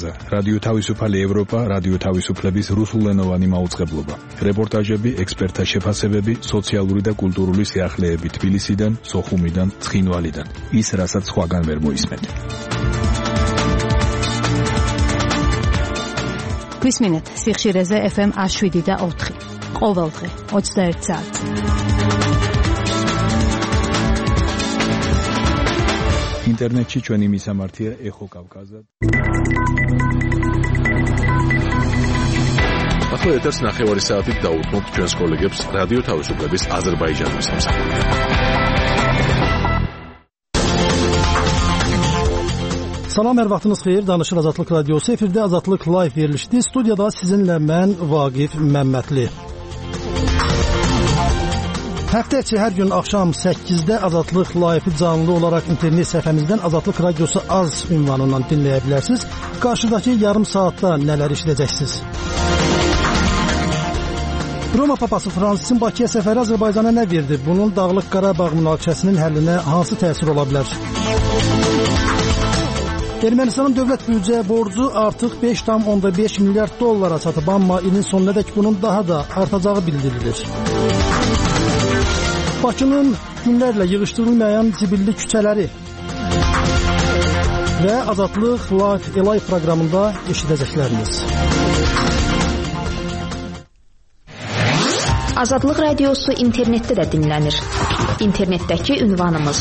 ხაზა, რადიო თავისუფალი ევროპა, რადიო თავისუფლების რუსულენოვანი მაუწყებლობა. რეპორტაჟები, ექსპერტთა შეფასებები, სოციალური და კულტურული სიახლეები თბილისიდან, სოხუმიდან, ცხინვალიდან. ის, რასაც სხვაგან ვერ მოისმენთ. გვისმინეთ სიხშირეზე FM 107.4. ყოველდღე 21 საათს. ინტერნეტში ჩვენი მისამართია ეხო კავკაზა. ახლა ეთერს 9 საათით დაუთმობთ ჩვენს კოლეგებს რადიო თავისუფლების აზერბაიჯანის სამსახურში. Salam, hər vaxtınız xeyir. Danışır Azadlıq Radiosu. Efirdə Azadlıq Live verilişdir. Studiyada sizinlə mən Vaqif Məmmədli. Həftə içi hər gün axşam 8-də Azadlıq Live-i canlı olaraq internet səhifəmizdən Azadlıq Radiosu az ünvanından dinləyə bilərsiniz. Qarşıdakı yarım saatda nələr işləyəcəksiniz? Roma Papası Fransisin Bakıya səfəri Azərbaycana nə verdi? Bunun Dağlıq Qarabağ münaqişəsinin həllinə hansı təsir ola bilər? Ermənistanın dövlət büdcə borcu artıq 5,5 milyard dollara çatıb, amma ilin sonunadək bunun daha da artacağı bildirilir. Bakının günlərlə yığışdırılmayan zibilli küçələri və Azadlıq Live proqramında eşidəcəkləriniz. Azadlıq Radiosu internetdə də dinlənir. İnternetdəki ünvanımız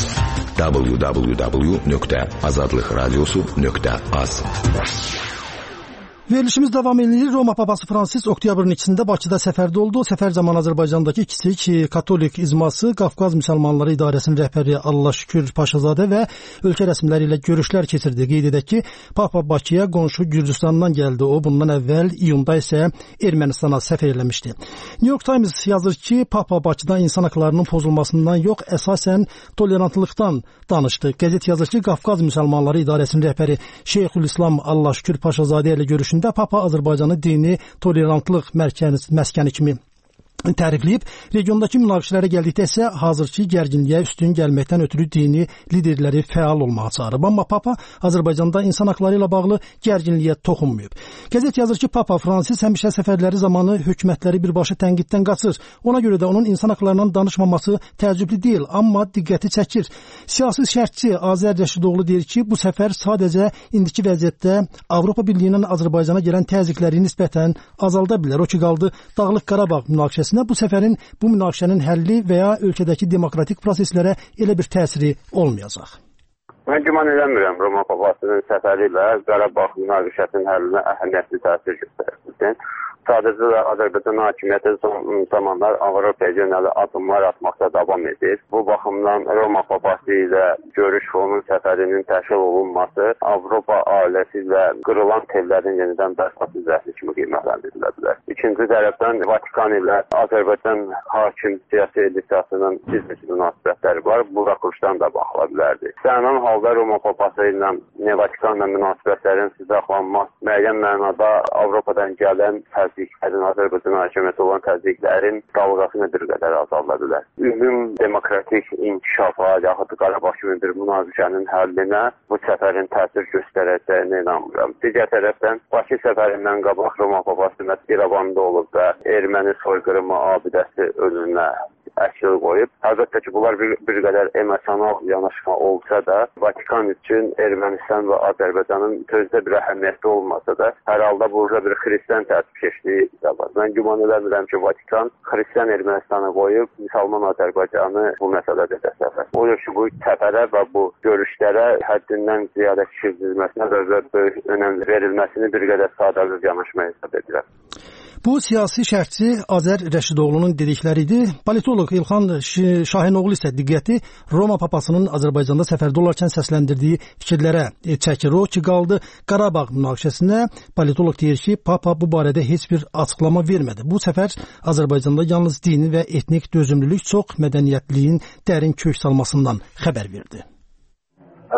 www.azadlıqradiosu.az. Verilişimiz davam edir. Roma Papası Fransis oktyabrın 2-də Bakıda səfərdə oldu. Səfər zamanı Azərbaycandakı kiçik katolik icması Qafqaz Müsəlmanları İdarəsinin rəhbəri Allah Şükür Paşazadə və ölkə rəsmiləri ilə görüşlər keçirdi. Qeyd edək ki, Papa Bakıya qonşu Gürcüstandan gəldi. O, bundan əvvəl iyunda isə Ermənistana səfər eləmişdi. New York Times yazır ki, Papa Bakıda insan haqlarının pozulmasından yox, əsasən tolerantlıqdan danışdı. Qəzet yazır ki, Qafqaz Müsəlmanları İdarəsinin rəhbəri Şeyxülislam Allah Şükür Paşazadə ilə görüşündə Papa Azərbaycanı dini tolerantlıq məskəni kimi tərifləyib. Regiondakı münaqişələrə gəldikdə isə hazırki gərginliyə üstün gəlməkdən ötürü dini liderləri fəal olmağa çağırıb. Amma Papa Azərbaycanda insan haqları ilə bağlı gərginliyə toxunmayıb. Qəzet yazır ki, Papa Fransis həmişə səfərləri zamanı hökumətləri birbaşa tənqiddən qaçır. Ona görə də onun insan haqlarından danışmaması təəccüblü deyil, amma diqqəti çəkir. Siyasi şərhçi Azər Rəşidoğlu deyir ki, bu səfər sadəcə indiki vəziyyətdə Avropa Birliyinin Azərbaycana gələn təzyiqləri nisbətən azalda bilər. O ki qaldı Dağlıq Qarabağ münaqişəsi. Bu səfərin, bu münaqişənin həlli və ya ölkədəki demokratik proseslərə elə bir təsiri olmayacaq. Mən güman eləmirəm Roma Papasının səfəri ilə Qarabağ münaqişəsinin həllinə əhəmiyyətli təsir göstərəcək. Sadəcə də Azərbaycan hakimiyyəti son zamanlar Avropaya yönəli addımlar atmaqda davam edir. Bu baxımdan Roma Papası ilə görüş və onun səfərinin təşkil olunması Avropa ailəsi ilə qırılan tellərin yenidən bərpa edilməsi kimi qiymətləndirilə bilər. İkinci tərəfdən Vatikan ilə Azərbaycan hakim siyasi elitəsinin biznes münasibətləri var. Bu rakursdan da baxıla bilərdi. İstənilən halda Roma Papası ilə Vatikanla münasibətlərin sizaqlanması müəyyən mənada Avropadan gələn təzyiqlərin, Azərbaycan hakimiyyəti olan təzyiqlərin dalğasını bir qədər azalda bilər. Ümum demokratik inkişafa, yaxud Qarabağ kimi bir münaqişənin həllinə bu səfərin təsir göstərəcəyinə inanmıram. Digər tərəfdən Bakı səfərindən qabaq Roma Papası İrəvanda olub və erməni soyqırımı abidəsi önünə əksini qoyub. Əlbəttə ki, bunlar bir qədər emosional yanaşma olsa da, Vatikan üçün Ermənistan və Azərbaycanın sözdə bir əhəmiyyətli olmasa da, hər halda burada bir xristian tərbiyəçiliyi də var. Mən güman edirəm ki, Vatikan xristian Ermənistanı qoyub, müsəlman Azərbaycanı bu məsələdə dəstəklər. O ki, bu səfərə və bu görüşlərə həddindən ziyadə fikir düzülməsinə və böyük önəm verilməsini bir qədər sadəlöv yanaşma hesab edirəm. Bu siyasi şərhçi Azər Rəşidoğlu'nun dedikləri idi. Politolog İlxan Şahinoğlu isə diqqəti Roma Papasının Azərbaycanda səfərdə olarkən səsləndirdiyi fikirlərə çəkir. O ki qaldı Qarabağ münaqişəsinə. Politolog deyir ki, Papa bu barədə heç bir açıqlama vermədi. Bu səfər Azərbaycanda yalnız dini və etnik dözümlülük, çox mədəniyyətliyin dərin kök salmasından xəbər verdi. Roma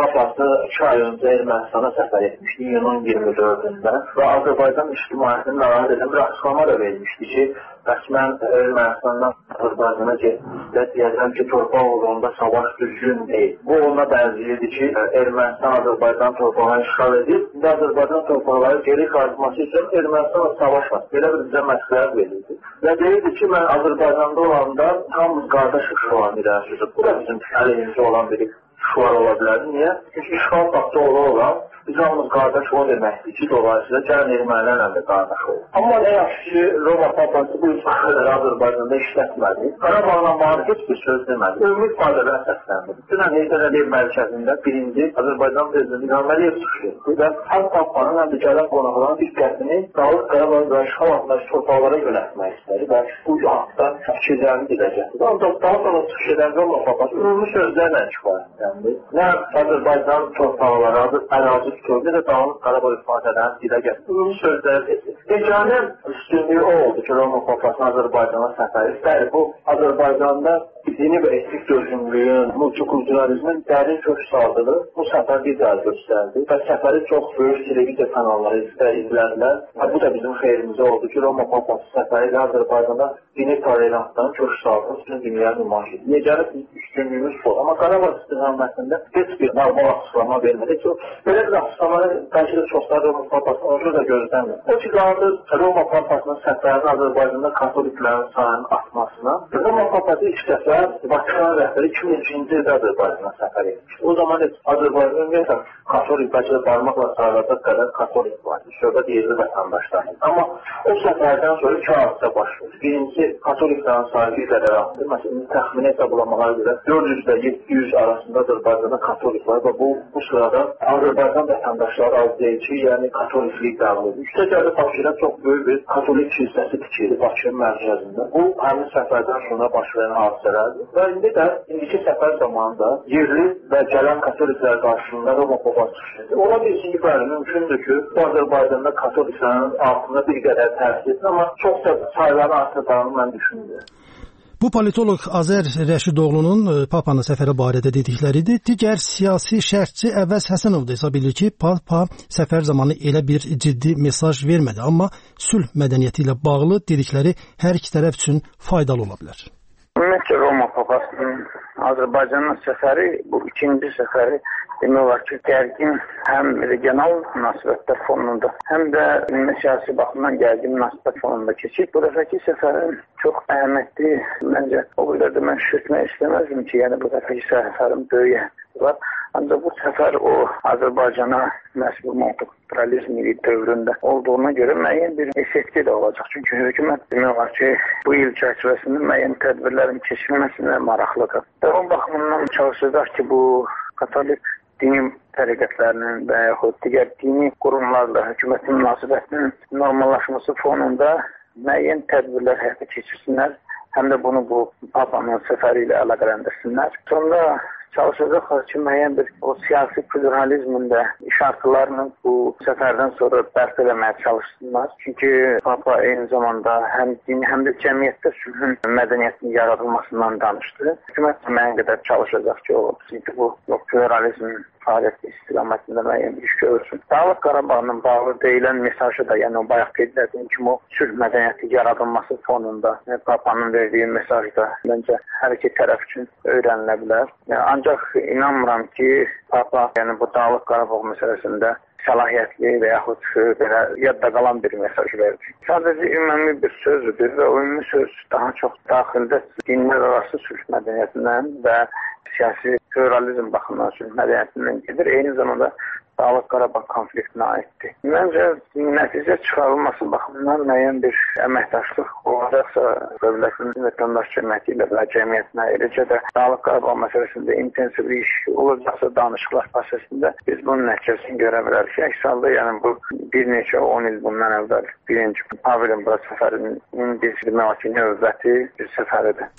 Papası 2 ay öncə Ermənistana səfər etmişdi, iyunun 24-də və Azərbaycan ictimaiyyətini narahat edən bir açıqlama da vermişdi ki, bəs mən Ermənistandan Azərbaycana getmişdə deyəcəm ki, torpaq uğrunda savaş düzgün deyil. Bu ona bənzəyirdi ki, Ermənistan Azərbaycan torpağını işğal edib, indi Azərbaycan torpaqları geri qayıtması üçün Ermənistanla savaş var. Belə bir bizə məsləhət verildi. Və deyirdi ki, mən Azərbaycanda olanda hamımız qardaşıq şuarını irəli sürüb. Bu da bizim əleyhimizə olan bir şuar ola bilər. Niyə? Çünki işğal faktı olan biz hamımız qardaş o deməkdir ki, dolayısıyla gəlin ermənilərlə də qardaş olur. Amma nə yaxşı ki, Roma Papası bu ifadeləri Azərbaycanda işlətmədi. Qarabağla bağlı heç bir söz demədi. Ümumi ifadələr səsləndir. Dünən Heydər Əliyev mərkəzində birinci Azərbaycan prezidenti İlham Əliyev çıxış etdi və həm Papanın, həm də gələn qonaqların diqqətini Dağlıq Qarabağ və işğal altındakı torpaqlara yönəltmək istədi və bu haqda fikirlərini dilə gətirdi. Ancaq daha sonra çıxış edən Roma Papası ümumi sözlərlə kifayətləndir. Nə Azərbaycan torpaqları, ərazi bütövlüyü də Dağlıq Qarabağ ifadələrini dilə gətirdi. Ümumi sözləri dedi. Yeganə üstünlüyü o oldu ki, Roma Papasının Azərbaycana səfəri. Bəli, bu Azərbaycanda dini və etnik dözümlüyün, multikulturalizmin dərin kök saldığı bu səfər bir daha göstərdi və səfəri çox böyük televiziya kanalları izlədilər. Bu da bizim xeyrimizə oldu ki, Roma Papası səfəri ilə Azərbaycanda dini tolerantdan kök saldığı bütün dünyaya nümayiş edir. Yeganə üstünlüyümüz bu. Amma Qarabağ istiqamətində heç bir normal açıqlama vermədi ki, belə bir açıqlamanı bəlkə də çoxlar Roma Papasının orada da gözləmir. O ki, qaldı Roma Papasının səfərinin Azərbaycanda katoliklərin sayının artmasına. Roma Papası ilk dəfə Vatikan rəhbəri 2003-cü ildə Azərbaycana səfər etmiş. O zaman Azərbaycan ümumiyyətlə katolik, bəlkə də barmaqla sayılacaq qədər katolik var. Söhbət yerli vətəndaşlardır. Amma o səfərdən sonra 2 hadisə başlayır. Birincisi, katoliklərin sayı bir qədər artdı. Məsələn, təxmini hesablamalara görə 400 ilə 700 arasında Azərbaycanda katolik var və bu sırada Azərbaycan vətəndaşları az deyil ki, yəni katoliklik qəbul edir. Üstəgədə Bakıda çox böyük bir katolik kilsəsi tikildi Bakının mərkəzində. Bu, həmin səfərdən sonra baş verən hadisələrdir. Və indi də indiki səfər zamanında yerli və gələn katoliklər qarşılığında Roma Papası çıxış edir. Ola bilsin ki, bəli, mümkündür ki, bu Azərbaycanda katoliklərin altında bir qədər təsir edir, amma çox da sayıları artacağını mən düşünmürəm. Bu politoloq Azər Rəşidoğlu'nun Papanın səfəri barədə dedikləridir. Digər siyasi şərhçi Əvəz Həsənov da hesab edir ki, Papa səfər zamanı elə bir ciddi mesaj vermədi, amma sülh mədəniyyəti ilə bağlı dedikləri hər iki tərəf üçün faydalı ola bilər. Ümumiyyətlə Roma Papasının Azərbaycanın səfəri, bu ikinci səfəri demək olar ki, gərgin həm regional münasibətlər fonunda, həm də siyasi baxımdan gərgin münasibət fonunda keçib. Bu dəfəki səfərin çox əhəmiyyətli, məncə o qədər də mən şükürmək istəməzdim ki, yəni bu dəfəki səfərin böyük var. Ancaq bu səfər o Azərbaycana məhz bu multikulturalizm dövründə olduğuna görə müəyyən bir effekti də olacaq. Çünki hökumət demək olar ki, bu il çərçivəsində müəyyən tədbirlərin keçirilməsinə maraqlıdır. Və o baxımdan çalışacaq ki, bu katolik dini təriqətlərinin və yaxud digər dini qurumlarla hökumətin münasibətinin normallaşması fonunda müəyyən tədbirlər həyata keçirsinlər. Həm də bunu bu Papanın səfəri ilə əlaqələndirsinlər. Sonra çalışacaqlar ki, müəyyən bir o siyasi pluralizmin də işartılarını bu səfərdən sonra bərpa eləməyə çalışsınlar. Çünki Papa eyni zamanda həm dini, həm də cəmiyyətdə sülhün mədəniyyətinin yaradılmasından danışdı. Hökumət müəyyən qədər çalışacaq ki, bu pluralizmin fəaliyyəti istiqamətində müəyyən bir iş görsün. Dağlıq Qarabağla bağlı deyilən mesajı da, yəni o bayaq qeyd etdiyim kimi o sülh mədəniyyəti yaradılması fonunda Papanın verdiyi mesaj da məncə hər iki tərəf üçün öyrənilə bilər. Ancaq inanmıram ki, Papa yəni bu Dağlıq Qarabağ məsələsində səlahiyyətli və yaxud belə yadda qalan bir mesaj verdi. Sadəcə ümumi bir sözdür və o ümumi söz daha çox daxildə dinlər arası sülh mədəniyyətindən və siyasi pluralizm baxımından sülh mədəniyyətindən gedir. Eyni zamanda Dağlıq Qarabağ konfliktinə aiddir. Məncə nəticə çıxarılması baxımından müəyyən bir əməkdaşlıq olacaqsa dövlətin vətəndaş cəmiyyəti ilə və cəmiyyətinə, eləcə də Dağlıq Qarabağ məsələsində intensiv bir iş olacaqsa danışıqlar prosesində biz bunun nəticəsini görə bilərik. Əks halda yəni bu bir neçə 10 il bundan əvvəl birinci Pavelin bura səfərinin bir növbəti bir səfəridir.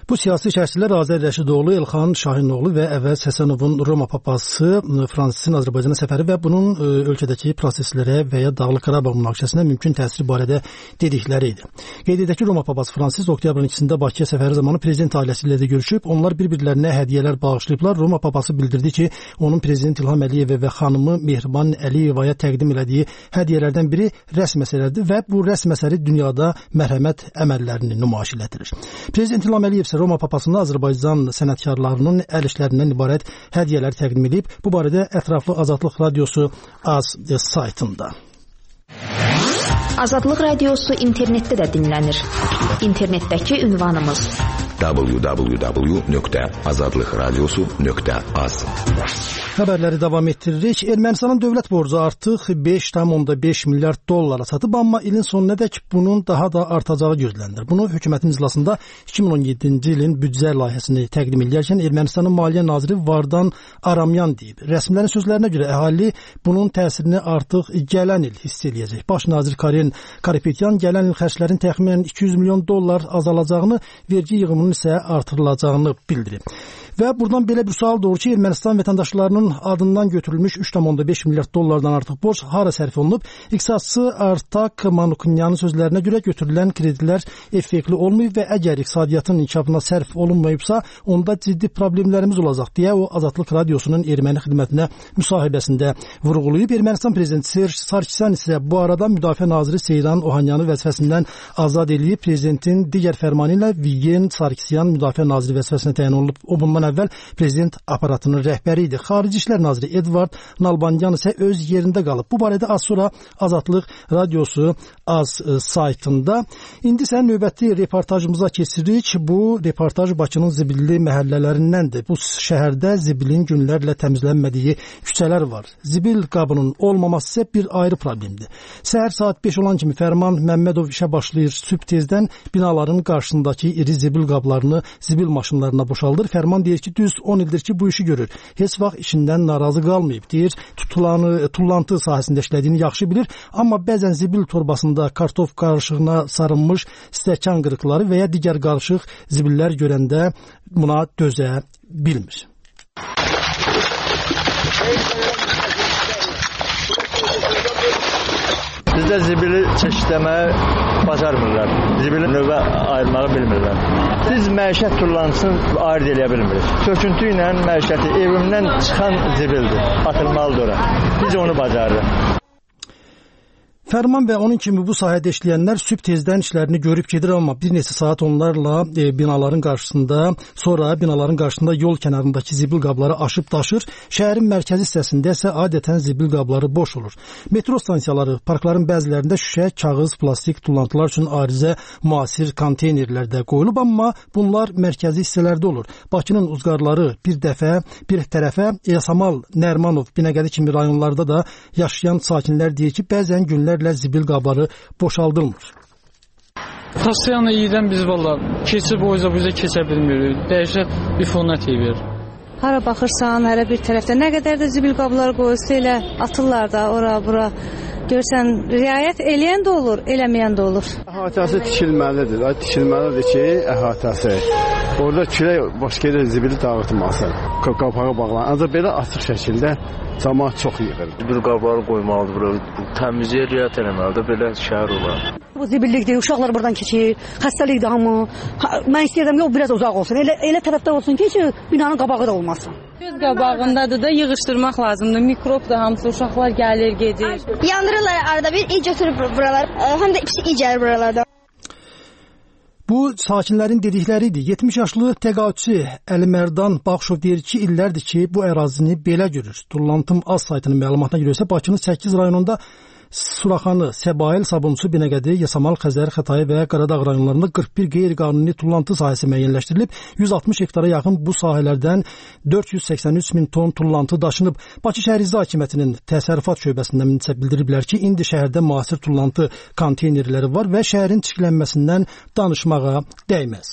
Bu siyasi şərhçilər Azər Rəşidoğlu, Elxan Şahinoğlu və Əvəz Həsənovun Roma papası Fransisin Azərbaycana səfəri və bunun ölkədəki proseslərə və ya Dağlıq Qarabağ münaqişəsinə mümkün təsiri barədə dedikləri idi. Qeyd edək ki, Roma papası Fransis oktyabrın 2-də Bakıya səfəri zamanı prezident ailəsi ilə də görüşüb. Onlar bir-birlərinə hədiyyələr bağışlayıblar. Roma papası bildirdi ki, onun prezident İlham Əliyevə və xanımı Mehriban Əliyevaya təqdim elədiyi hədiyyələrdən biri rəsm əsəridir və bu rəsm əsəri dünyada mərhəmət əməllərini nümayiş etdirir. Prezident İlham Əliyev Roma papasına Azərbaycan sənətkarlarının əl işlərindən ibarət hədiyyələr təqdim edib. Bu barədə ətraflı Azadlıq Radiosu AZ saytında. Azadlıq Radiosu internetdə də dinlənir. İnternetdəki ünvanımız www.azadlıqradiosu.az. Xəbərləri davam etdiririk. Ermənistanın dövlət borcu artıq 5,5 milyard dollara çatıb, amma ilin sonunadək bunun daha da artacağı gözlənilir. Bunu hökumətin iclasında 2017-ci ilin büdcə layihəsini təqdim edərkən Ermənistanın Maliyyə naziri Vardan Aramyan deyib. Rəsmilərin sözlərinə görə əhali bunun təsirini artıq gələn il hiss edəcək. Baş nazir Karen Karapetyan gələn il xərclərin təxminən 200 milyon dollar azalacağını, vergi yığımının isə artırılacağını bildirib. Və buradan belə bir sual doğur ki, Ermənistan vətəndaşlarının adından götürülmüş 3,5 milyard dollardan artıq borc hara sərf olunub? İqtisadçı Artak Manukunyanın sözlərinə görə götürülən kreditlər effektli olmayıb və əgər iqtisadiyyatın inkişafına sərf olunmayıbsa, onda ciddi problemlərimiz olacaq deyə o Azadlıq Radiosunun erməni xidmətinə müsahibəsində vurğulayıb. Ermənistan prezidenti Serj Sarkisyan isə bu arada müdafiə naziri Seyran Ohanyanı vəzifəsindən azad edilib. Prezidentin digər fərmanı ilə Vigen Sarkisyan müdafiə naziri vəzifəsinə təyin olunub. O bundan əvvəl prezident aparatının rəhbəri idi. Xarici İşlər naziri Edvard Nalbanyan isə öz yerində qalıb. Bu barədə az sonra Azadlıq Radiosu AZ saytında. İndi isə növbəti reportajımıza keçirik. Bu reportaj Bakının zibilli məhəllələrindəndir. Bu şəhərdə zibilin günlərlə təmizlənmədiyi küçələr var. Zibil qabının olmaması isə bir ayrı problemdir. Səhər saat 5 olan kimi Fərman Məmmədov işə başlayır. Sübh tezdən binaların qarşısındakı iri zibil qablarını zibil maşınlarına boşaldır. Fərman deyir ki, düz 10 ildir ki, bu işi görür. Heç vaxt işindən narazı qalmayıb. Deyir, tullantı sahəsində işlədiyini yaxşı bilir, amma bəzən zibil torbasında kartof qarışığına sarınmış stəkan qırıqları və ya digər qarışıq zibillər görəndə buna dözə bilmir. Bizdə zibili çeşidləməyi bacarmırlar. Zibili növbə ayırmağı bilmirlər. Biz məişət tullantısını ayırt eləyə bilmirik. Söküntü ilə məişəti evimdən çıxan zibildir. Atılmalıdır ora. Biz onu bacarırıq. Fərman və onun kimi bu sahədə işləyənlər sübh tezdən işlərini görüb gedir, amma bir neçə saat onlarla binaların qarşısında yol kənarındakı zibil qabları aşıb daşır. Şəhərin mərkəzi hissəsində isə adətən zibil qabları boş olur. Metro stansiyaları, parkların bəzilərində şüşə, kağız, plastik tullantılar üçün arizə müasir konteynerlərdə qoyulub, amma bunlar mərkəzi hissələrdə olur. Bakının uzqarları bir tərəfə Yasamal, Nərmanov, Binəqədi kimi rayonlarda da yaşayan sakinlər deyir ki, bəzən günlər zibil qabları boşaldılmır. Pasiyanı iyidən biz valla keçib o yüzden bizə keçə bilmirik. Dəhşət bir fonat verir. Hara baxırsan, hərə bir tərəfdə nə qədər də zibil qabları qoyulsa elə atırlar da ora bura. Görsən, riayət eləyən də olur, eləməyən də olur. Əhatəsi tikilməlidir. Tikilməlidir ki, əhatəsi. Orada külək başqa yerə zibili dağıtmasın. Qapağı bağlan. Ancaq belə açıq şəkildə cəmaət çox yığır. Zibil qabları qoymalıdır bura. Təmizliyə riayət eləməlidir. Belə şəhər olar. Bu zibillikdir. Uşaqlar buradan keçir. Xəstəlikdir hamı. Mən istəyirəm yox biraz uzaq olsun. Elə tərəfdə olsun ki, binanın qabağı da olmasın. Göz qabağındadır da yığışdırmaq lazımdır. Mikrop da hamısı uşaqlar gəlir, gedir. Yandırırlar arada bir, iyice sürüb buralar. Həm də iyi gəlir buralarda. Bu sakinlərin dedikləri idi. 70 yaşlı təqaüdçü Əlimərdan Baxşov deyir ki, illərdir ki, bu ərazini belə görür. Tullantım Az saytının məlumatına görə isə Bakının 8 rayonunda Suraxanı, Səbail, Sabunçu, Binəqədi, Yasamal, Xəzər, Xətai və Qaradağ rayonlarında 41 qeyri-qanuni tullantı sahəsi müəyyənləşdirilib. 160 hektara yaxın bu sahələrdən 483 min ton tullantı daşınıb. Bakı şəhər İcra Hakimiyyətinin təsərrüfat şöbəsindən isə bildiriblər ki, indi şəhərdə müasir tullantı konteynerləri var və şəhərin çirklənməsindən danışmağa dəyməz.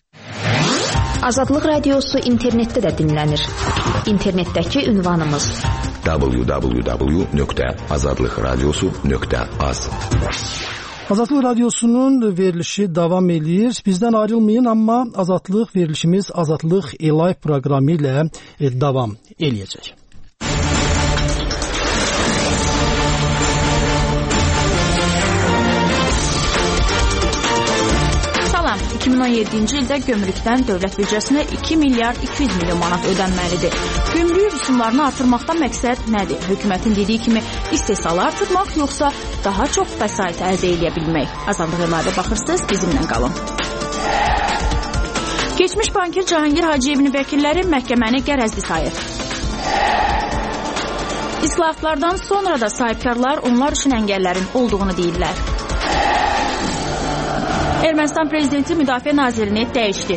Azadlıq Radiosu internetdə də dinlənir. İnternetdəki ünvanımız www.azadlıqradiosu.az. Azadlıq Radiosunun verilişi davam edir. Bizdən ayrılmayın, amma Azadlıq verilişimiz Azadlıq Live proqramı ilə davam eləyəcək. Salam, 2017-ci ildə gömrükdən dövlət büdcəsinə 2 milyard 200 milyon manat ödənməlidir. Gömrük rüsumlarını artırmaqdan məqsəd nədir? Hökumətin dediyi kimi istehsalı artırmaq, yoxsa daha çox vəsait əldə edə bilmək? Azadlıq Live baxırsınız, bizimlə qalın. Keçmiş bankir Cahangir Hacıyevin vəkilləri məhkəməni qərəzli sayır. İslahatlardan sonra da sahibkarlar onlar üçün əngəllərin olduğunu deyirlər. Ermənistan prezidenti Müdafiə Nazirini dəyişdi.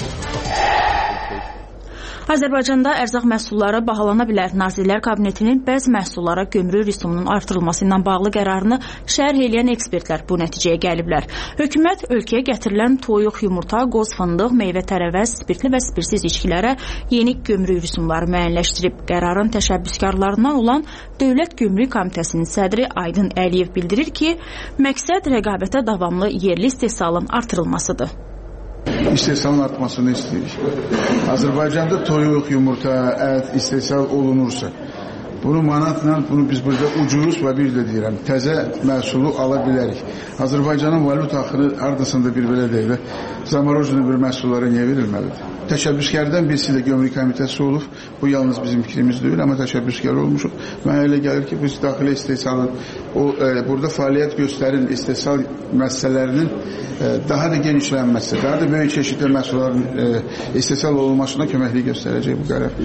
Azərbaycanda ərzaq məhsulları bahalana bilər. Nazirlər Kabinetinin bəzi məhsullara gömrük rüsumunun artırılması ilə bağlı qərarını şərh eləyən ekspertlər bu nəticəyə gəliblər. Hökumət ölkəyə gətirilən toyuq, yumurta, qoz, fındıq, meyvə, tərəvəz, spirtli və spirtsiz içkilərə yeni gömrük rüsumları müəyyənləşdirib. Qərarın təşəbbüskarlarından olan Dövlət Gömrük Komitəsinin sədri Aydın Əliyev bildirir ki, məqsəd rəqabətə davamlı yerli istehsalın artırılmasıdır. İstehsalın artmasını istiyoruz. Azerbaycan'da toyuq, yumurta, ət istehsal olunursa, bunu manatla, bunu biz burada ucuz və bir də deyirəm, təzə məhsulu ala bilərik. Azərbaycanın valyuta axını hardasında bir belə deyil, zamorojeni bir məhsullara niyə verilməlidir? Təşəbbüskardan birisi də Gömrük Komitəsi olub, bu yalnız bizim fikrimiz deyil, amma təşəbbüskar olmuşuq. Mənə elə gəlir ki, biz daxili istehsalın, burada fəaliyyət göstərin istehsal məsələlərinin daha da genişlənməsi, daha da böyük çeşidli məhsulların istehsal olunmasına köməklik göstərəcək bu qərar.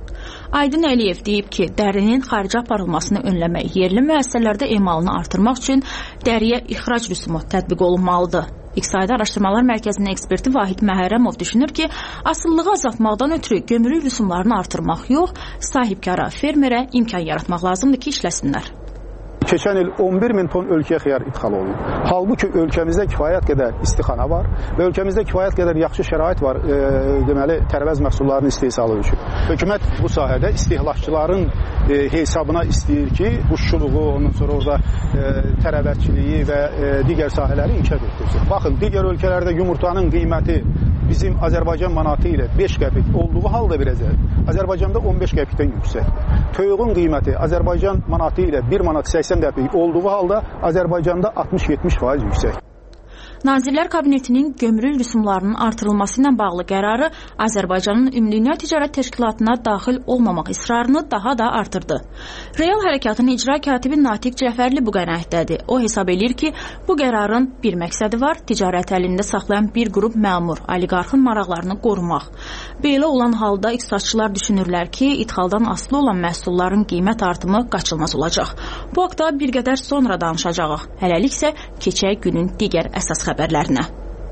Aydın Əliyev deyib ki, dərinin xaricə aparılmasını önləmək, yerli müəssisələrdə emalını artırmaq üçün dəriyə ixrac rüsumu tətbiq olunmalıdır. İqtisadi Araşdırmalar Mərkəzinin eksperti Vahid Məhərrəmov düşünür ki, asılılığı azaltmaqdan ötürü gömrük rüsumlarını artırmaq yox, sahibkara, fermerə imkan yaratmaq lazımdır ki, işləsinlər. Keçən il 11 min ton ölkəyə xiyar idxal olundu. Halbuki ölkəmizdə kifayət qədər istixana var və ölkəmizdə kifayət qədər yaxşı şərait var, deməli, tərəvəz məhsullarının istehsalı üçün. Hökumət bu sahədə istehlakçıların hesabına istəyir ki, quşçuluğu, ondan sonra orada tərəvəzçiliyi və digər sahələri inkişaf etdirsin. Baxın, digər ölkələrdə yumurtanın qiyməti bizim Azərbaycan manatı ilə 5 qəpik olduğu halda Azərbaycanda 15 qəpikdən yüksəkdir. Toyuğun qiyməti Azərbaycan manatı ilə 1 manat 80 qəpik olduğu halda Azərbaycanda 60-70% yüksək. Nazirlər Kabinetinin gömrük rüsumlarının artırılması ilə bağlı qərarı Azərbaycanın Ümumdünya Ticarət Təşkilatına daxil olmamaq israrını daha da artırdı. Real Hərəkatın icra katibi Natiq Cəfərli bu qənaətdədir. O hesab edir ki, bu qərarın bir məqsədi var, ticarət əlində saxlayan bir qrup məmur, oliqarxın maraqlarını qorumaq. Belə olan halda iqtisadçılar düşünürlər ki, idxaldan asılı olan məhsulların qiymət artımı qaçılmaz olacaq. Bu haqda bir qədər sonra danışacağıq. Hələlik isə keçək günün digər əsas xəbərlərinə.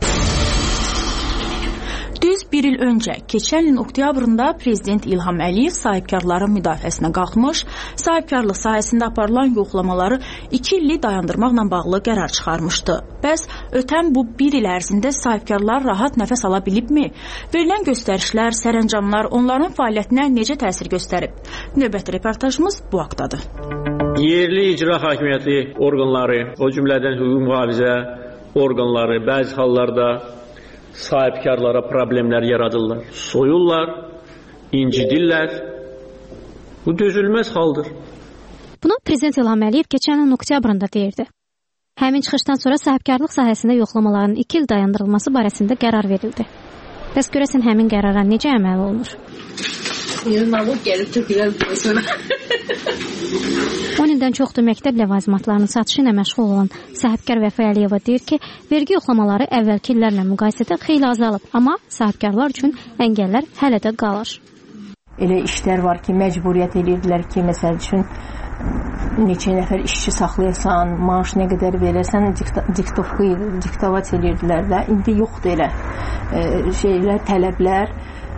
Düz bir il öncə, keçən ilin oktyabrında Prezident İlham Əliyev sahibkarların müdafiəsinə qalxmış, sahibkarlıq sahəsində aparılan yoxlamaları 2 illik dayandırmaqla bağlı qərar çıxarmışdı. Bəs ötən bu bir il ərzində sahibkarlar rahat nəfəs ala bilibmi? Verilən göstərişlər, sərəncamlar onların fəaliyyətinə necə təsir göstərib? Növbəti reportajımız bu haqdadır. Yerli icra hakimiyyəti orqanları, o cümlədən hüquq mühafizə orqanları bəzi hallarda sahibkarlara problemlər yaradırlar, soyurlar, incidirlər. Bu dözülməz haldır. Bunu Prezident İlham Əliyev keçən ilin oktyabrında deyirdi. Həmin çıxışdan sonra sahibkarlıq sahəsində yoxlamaların 2 il dayandırılması barəsində qərar verildi. Bəs görəsən həmin qərara necə əməl olunur? 10 ildən çoxdur məktəb ləvazimatlarının satışı ilə məşğul olan sahibkar Vəfa Əliyeva deyir ki, vergi yoxlamaları əvvəlki illərlə müqayisədə xeyli azalıb, amma sahibkarlar üçün əngəllər hələ də qalır. Elə işlər var ki, məcburiyyət edirdilər ki, məsəl üçün neçə nəfər işçi saxlayasan, maaş nə qədər verərsən, diktavat edirdilər də. İndi yoxdur elə şeylər, tələblər.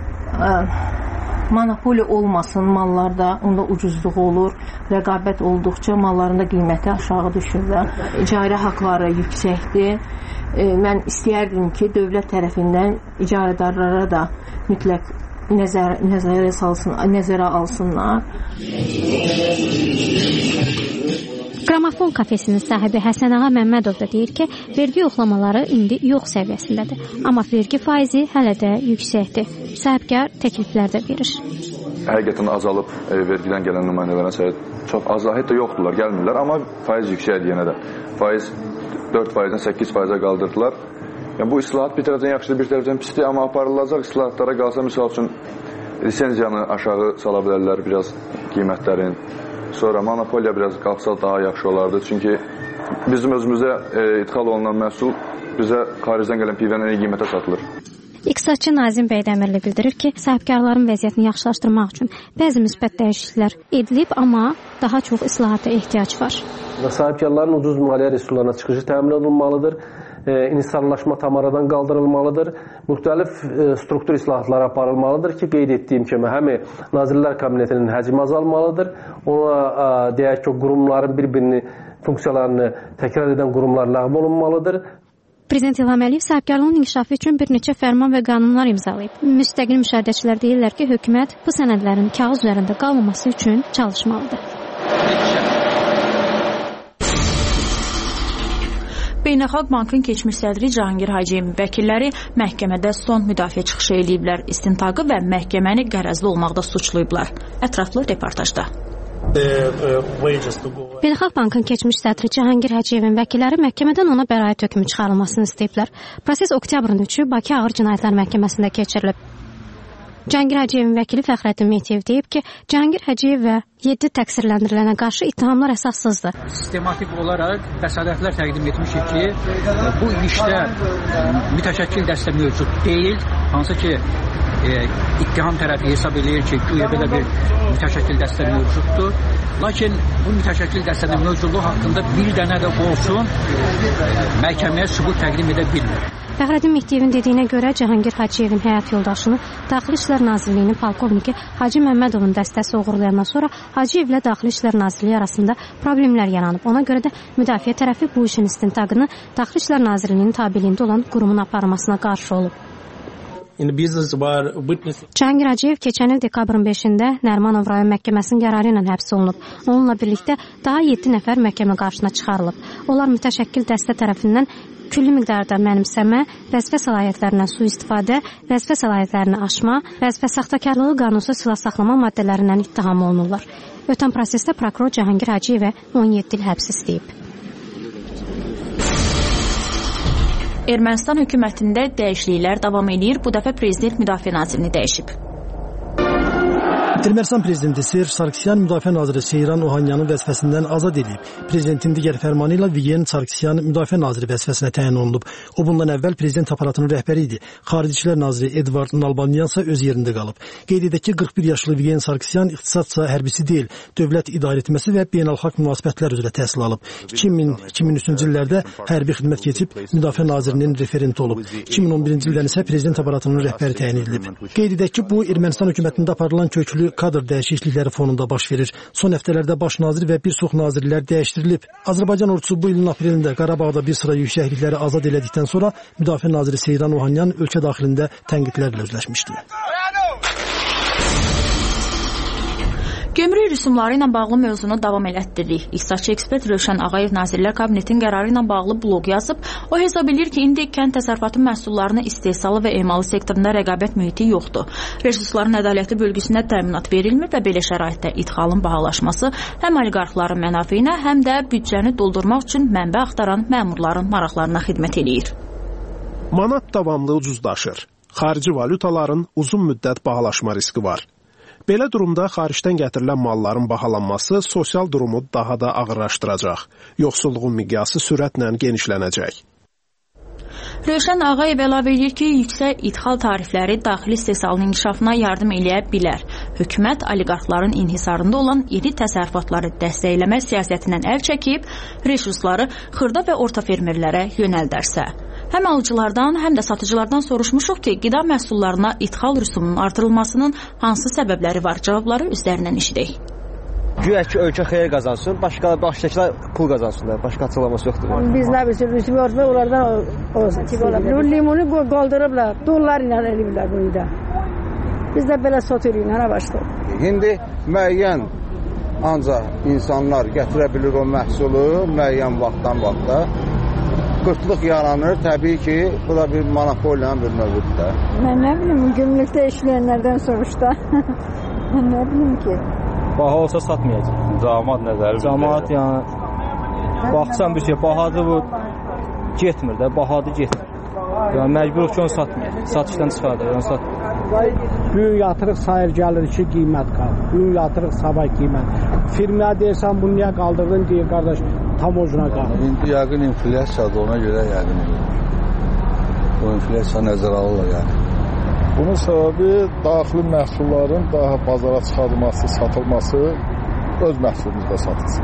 Monopoli olmasın mallarda, onda ucuzluq olur. Rəqabət olduqca malların da qiyməti aşağı düşür və icarə haqları yüksəkdir. Mən istəyərdim ki, dövlət tərəfindən icarədarlara da mütləq nəzərə alsınlar. Qramofon kafesinin sahibi Həsən Ağa Məmmədov da deyir ki, vergi yoxlamaları indi yox səviyyəsindədir. Amma vergi faizi hələ də yüksəkdir. Sahibkar təkliflər də verir. Həqiqətən azalıb vergidən gələn nümayəndələrin sayı çox az, hətta yoxdurlar, gəlmirlər, amma faiz yüksəkdir yenə də. Faiz 4%-dən 8%-ə qaldırdılar. Yəni, bu islahat bir tərəfdən yaxşıdır, bir tərəfdən pisdir, amma aparılacaq islahatlara qalsa, misal üçün, lisenziyanı aşağı sala bilərlər biraz qiymətlərin. Sonra monopoliya biraz qalxsa daha yaxşı olardı. Çünki bizim özümüzə idxal olunan məhsul bizə xaricdən gələn pivənin eyni qiymətə satılır. İqtisadçı Nazim Bəydəmirli bildirir ki, sahibkarların vəziyyətini yaxşılaşdırmaq üçün bəzi müsbət dəyişikliklər edilib, amma daha çox islahata ehtiyac var. Sahibkarların ucuz maliyyə resurslarına çıxışı təmin olunmalıdır. İnsanlaşma tam aradan qaldırılmalıdır. Müxtəlif struktur islahatları aparılmalıdır ki, qeyd etdiyim kimi, həm Nazirlər Kabinetinin həcmi azalmalıdır. Ona deyək ki, qurumların bir-birini funksiyalarını təkrar edən qurumlar ləğv olunmalıdır. Prezident İlham Əliyev sahibkarlığın inkişafı üçün bir neçə fərman və qanunlar imzalayıb. Müstəqil müşahidəçilər deyirlər ki, hökumət bu sənədlərin kağız üzərində qalmaması üçün çalışmalıdır. Beynəlxalq Bankın keçmiş sədri Cahangir Hacıyevin vəkilləri məhkəmədə son müdafiə çıxışı eləyiblər. İstintaqı və məhkəməni qərəzli olmaqda suçlayıblar. Ətraflı reportajda. Beynəlxalq Bankın keçmiş sədri Cahangir Hacıyevin vəkilləri məhkəmədən ona bəraət hökmü çıxarılmasını istəyiblər. Proses oktyabrın 3-ü Bakı Ağır Cinayətlər Məhkəməsində keçirilib. Cahangir Hacıyevin vəkili Fəxrəddin Mehdiyev deyib ki, Cahangir Hacıyev və 7 təqsirləndirilənə qarşı ittihamlar əsassızdır. Sistematik olaraq vəsadətlər təqdim etmişik ki, bu işdə mütəşəkkil dəstə mövcud deyil. Hansı ki, ittiham tərəfi hesab edir ki, güya belə bir mütəşəkkil dəstə mövcuddur. Lakin bu mütəşəkkil dəstənin mövcudluğu haqqında bir dənə də olsun məhkəməyə sübut təqdim edə bilmir. Fəxrəddin Mehdiyevin dediyinə görə Cahangir Hacıyevin həyat yoldaşını Daxili İşlər Nazirliyinin polkovniki Hacı Məmmədovun dəstəsi uğurlayandan sonra Hacıyevlə Daxili İşlər Nazirliyi arasında problemlər yaranıb. Ona görə də müdafiə tərəfi bu işin istintaqını Daxili İşlər Nazirliyinin tabeliyində olan qurumun aparmasına qarşı olub. Cahangir Hacıyev keçən il dekabrın 5-də Nərimanov rayon məhkəməsinin qərarı ilə həbs olunub. Onunla birlikdə daha 7 nəfər məhkəmə qarşısına çıxarılıb. Onlar mütəşəkkil dəstə tərəfindən külli miqdarda mənimsəmə, vəzifə səlahiyyətlərindən sui-istifadə, vəzifə səlahiyyətlərini aşma, vəzifə saxtakarlığı qanunsuz silah saxlama maddələrindən ittiham olunurlar. Ötən prosesdə prokuror Cahangir Hacıyevə 17 il həbs istəyib. Ermənistan hökumətində dəyişikliklər davam edir. Bu dəfə Prezident Müdafiə Nazirini dəyişib. Ermənistan prezidenti Serj Sarkisyan Müdafiə naziri Seyran Ohanyanın vəzifəsindən azad edilib. Prezidentin digər fərmanı ilə Vigen Sarkisyan Müdafiə naziri vəzifəsinə təyin olunub. O bundan əvvəl prezident aparatının rəhbəri idi. Xarici İşlər naziri Edvard Nalbanyan isə öz yerində qalıb. Qeyd edək ki, 41 yaşlı Vigen Sarkisyan ixtisadca hərbisi deyil, dövlət idarə etməsi və beynəlxalq münasibətlər üzrə təhsil alıb. 2000-2003-cü illərdə hərbi xidmət keçib müdafiə nazirinin referenti olub. 2011-ci ildən isə prezident aparatının rəhbəri təyin edilib. Qeyd edək ki, bu Ermənistan hökumətində aparılan köklü kadr dəyişiklikləri fonunda baş verir. Son həftələrdə baş nazir və bir çox nazirlər dəyişdirilib. Azərbaycan ordusu bu ilin aprelində Qarabağda bir sıra yüksəklikləri azad elədikdən sonra Müdafiə naziri Seyran Ohanyan ölkə daxilində tənqidlərlə üzləşmişdi. Gömrük rüsumları ilə bağlı mövzunu davam elətdiririk. İqtisadçı ekspert Rövşən Ağayev Nazirlər Kabinetinin qərarı ilə bağlı bloq yazıb. O hesab edir ki, indi kənd təsərrüfatı məhsullarını istehsalı və emalı sektorunda rəqabət mühiti yoxdur. Resursların ədalətli bölgüsünə təminat verilmir və belə şəraitdə idxalın bahalaşması həm oliqarxların mənafeyinə, həm də büdcəni doldurmaq üçün mənbə axtaran məmurların maraqlarına xidmət eləyir. Manat davamlı ucuzlaşır. Xarici valutaların uzun müddət bahalaşma riski var. Belə durumda xaricdən gətirilən malların bahalanması sosial durumu daha da ağırlaşdıracaq. Yoxsulluğun miqyası sürətlə genişlənəcək. Rövşən Ağayev əlavə edir ki, yüksək idxal tarifləri daxili istehsalın inkişafına yardım eləyə bilər. Hökumət oliqarxların inhisarında olan iri təsərrüfatları dəstəkləmə siyasətindən əl çəkib, resursları xırda və orta fermerlərə yönəldərsə. Həm alıcılardan, həm də satıcılardan soruşmuşuq ki, qida məhsullarına idxal rüsumunun artırılmasının hansı səbəbləri var? Cavabları üzlərindən eşidək. Güya ki, ölkə xeyir qazansın, başdakılar pul qazansınlar, başqa açıqlaması yoxdur. Biz nə bilsin, rüsum yoxdur, onlardan limonu qaldırıblar, dollar ilə eləyirlər bunu da. Biz də belə satırıq, nə başqa. İndi müəyyən ancaq insanlar gətirə bilir o məhsulu müəyyən vaxtdan vaxta. Qıtlıq yaranır. Təbii ki, bu da bir monopoliyanın bir növüdür də. Mən nə bilim, gümrükdə işləyənlərdən soruşda. Mən nə bilim ki. Baha olsa satmayacaq. Cəmaət nəzəri. Cəmaət yəni baxsan bir şey, bahadır bu getmir də, bahadır getmir. Yəni məcbur ki, onu satmayacaq. Satışdan çıxardır, onu satmır. Bu gün yatırıq sayır gəlir ki, qiymət qalır. Bu gün yatırıq sabah qiymət. Firmaya deyirsən, bunu niyə qaldırdın, deyir, qardaş, tam ucuna qalır. İndi yəqin inflyasiyadır, ona görə yəqin. O inflyasiya nəzərə alırlar yəni. Bunun səbəbi daxili məhsulların daha bazara çıxarılması, satılması, öz məhsulumuzda satılsın.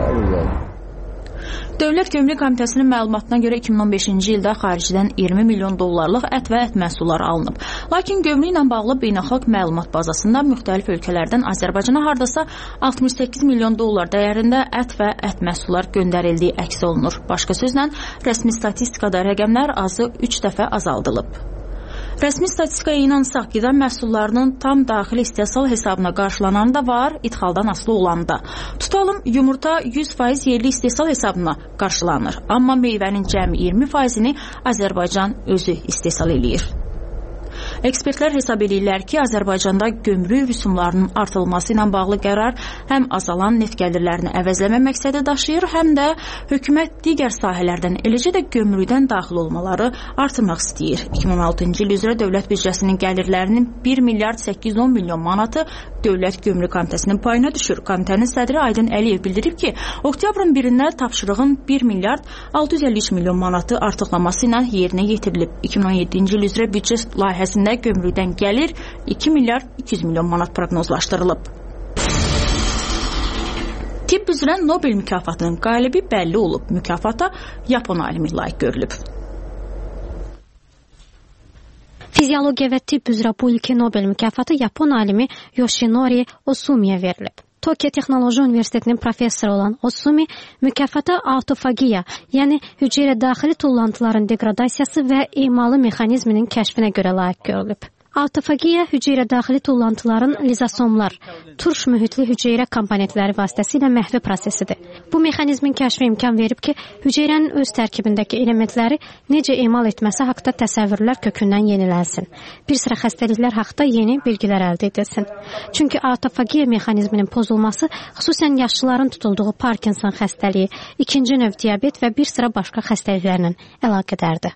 Dövlət Gömrük Komitəsinin məlumatına görə 2015-ci ildə xaricdən 20 milyon dollarlıq ət və ət məhsulları alınıb. Lakin gömrük ilə bağlı beynəlxalq məlumat bazasında müxtəlif ölkələrdən Azərbaycana hardasa 68 milyon dollar dəyərində ət və ət məhsullar göndərildiyi əks olunur. Başqa sözlə, rəsmi statistikada rəqəmlər azı 3 dəfə azaldılıb. Rəsmi statistikaya inansaq, qida məhsullarının tam daxili istehsal hesabına qarşılanan da var, idxaldan asılı olan da. Tutalım, yumurta 100% yerli istehsal hesabına qarşılanır, amma meyvənin cəmi 20%-ni Azərbaycan özü istehsal eləyir. Ekspertlər hesab edirlər ki, Azərbaycanda gömrük rüsumlarının artırılması ilə bağlı qərar həm azalan neft gəlirlərini əvəzləmə məqsədi daşıyır, həm də hökumət digər sahələrdən, eləcə də gömrükdən daxil olmaları artırmaq istəyir. 2016-cı il üzrə dövlət büdcəsinin gəlirlərinin 1 milyard 810 milyon manatı Dövlət Gömrük Komitəsinin payına düşür. Komitənin sədri Aydın Əliyev bildirib ki, oktyabrın 1-də tapşırığın 1 milyard 653 milyon manatı artıqlaması ilə yerinə yetirilib. 2017-ci il üzrə büdcə layihəsində gömrükdən gəlir 2 milyard 200 milyon manat proqnozlaşdırılıb. Tibb üzrə Nobel mükafatının qalibi bəlli olub. Mükafata Yapon alimi layiq görülüb. Fiziologiya və tibb üzrə bu ilki Nobel mükafatı Yapon alimi Yoshinori Osumiyə verilib. Tokyo Texnoloji Universitetinin professoru olan Osumi mükafata autofagiya, yəni hüceyrə daxili tullantıların degradasiyası və emalı mexanizminin kəşfinə görə layiq görülüb. Autofagiya hüceyrə daxili tullantıların lizosomlar, turş mühitli hüceyrə komponentləri vasitəsilə məhvi prosesidir. Bu mexanizmin kəşfi imkan verib ki, hüceyrənin öz tərkibindəki elementləri necə emal etməsi haqda təsəvvürlər kökündən yenilənsin. Bir sıra xəstəliklər haqda yeni bilgilər əldə edilsin. Çünki autofagiya mexanizminin pozulması xüsusən yaşlıların tutulduğu Parkinson xəstəliyi, 2-ci növ diabet və bir sıra başqa xəstəliklərlə əlaqədardır.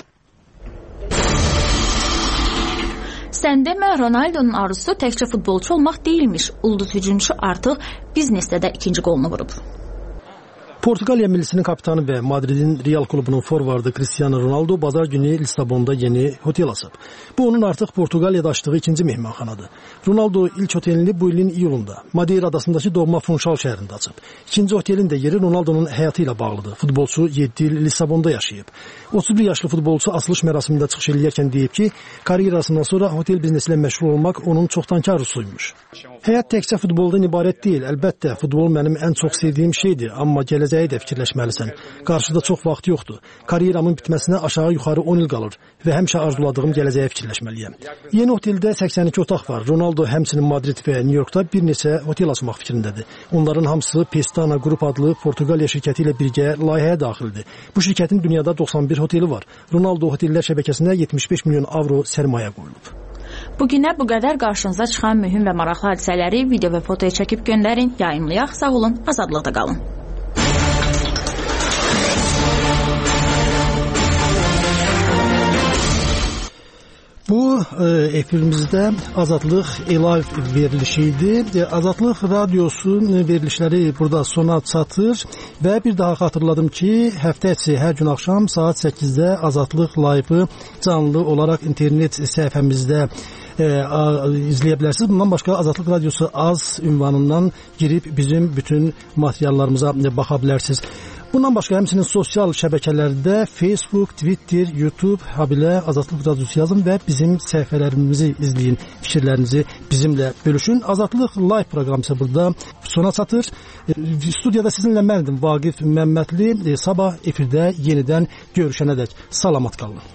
Sən demə, Ronaldonun arzusu təkcə futbolçu olmaq deyilmiş. Ulduz hücumçu artıq biznesdə də ikinci qolunu vurub. Portuqaliya millisinin kapitanı və Madridin Real klubunun forvardı Cristiano Ronaldo bazar günü Lissabonda yeni otel açıb. Bu onun artıq Portuqaliyada açdığı ikinci mehmanxanadır. Ronaldo ilk otelini bu ilin iyulunda Madeira adasındakı doğma Funchal şəhərində açıb. İkinci otelin də yeri Ronaldo'nun həyatı ilə bağlıdır. Futbolçu 7 il Lissabonda yaşayıb. 31 yaşlı futbolçu açılış mərasimində çıxış eləyərkən deyib ki, karyerasından sonra otel biznesi ilə məşğul olmaq onun çoxdankı arzusuymuş. Həyat təkcə futboldan ibarət deyil. Əlbəttə, futbol mənim ən çox sevdiyim şeydir, amma gələcəyi də fikirləşməlisən. Qarşıda çox vaxt yoxdur. Karyeramın bitməsinə aşağı-yuxarı 10 il qalır və həmişə arzuladığım gələcəyə fikirləşməliyəm. Yeni oteldə 82 otaq var. Ronaldo həmçinin Madrid və New Yorkda bir neçə otel açmaq fikrindədir. Onların hamısı Pestana Group adlı Portuqaliya şirkəti ilə birgə layihəyə daxildir. Bu şirkətin dünyada 91 oteli var. Ronaldo otellər şəbəkəsinə 75 milyon avro sərmayə qoyulub. Bugünə bu qədər qarşınıza çıxan mühüm və maraqlı hadisələri video və fotoya çəkib göndərin, yayımlayaq, sağ olun, azadlıqda qalın. Bu efirimizdə Azadlıq Live verilişi idi. Azadlıq radiosunun verilişləri burada sona çatır və bir daha xatırladım ki, həftə içi hər gün axşam saat 8-də Azadlıq Live-ı canlı olaraq internet səhifəmizdə izləyə bilərsiniz. Bundan başqa Azadlıq Radiosu az ünvanından girib bizim bütün materiallarımıza baxa bilərsiniz. Bundan başqa həmçinin sosial şəbəkələrdə Facebook, Twitter, YouTube, habilə Azadlıq Radiosu yazın və bizim səhifələrimizi izləyin, fikirlərinizi bizimlə bölüşün. Azadlıq Live proqramı isə burada sona çatır. Studiyada sizinlə məndim Vaqif Məmmədli. Sabah efirdə yenidən görüşənədək salamat qalın.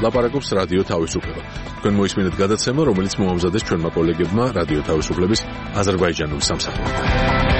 ლაპარაკობს რადიო თავისუფლება. თქვენ მოისმინეთ გადაცემა, რომელიც მოამზადეს ჩვენმა კოლეგებმა რადიო თავისუფლების აზერბაიჯანული სამსახურიდან.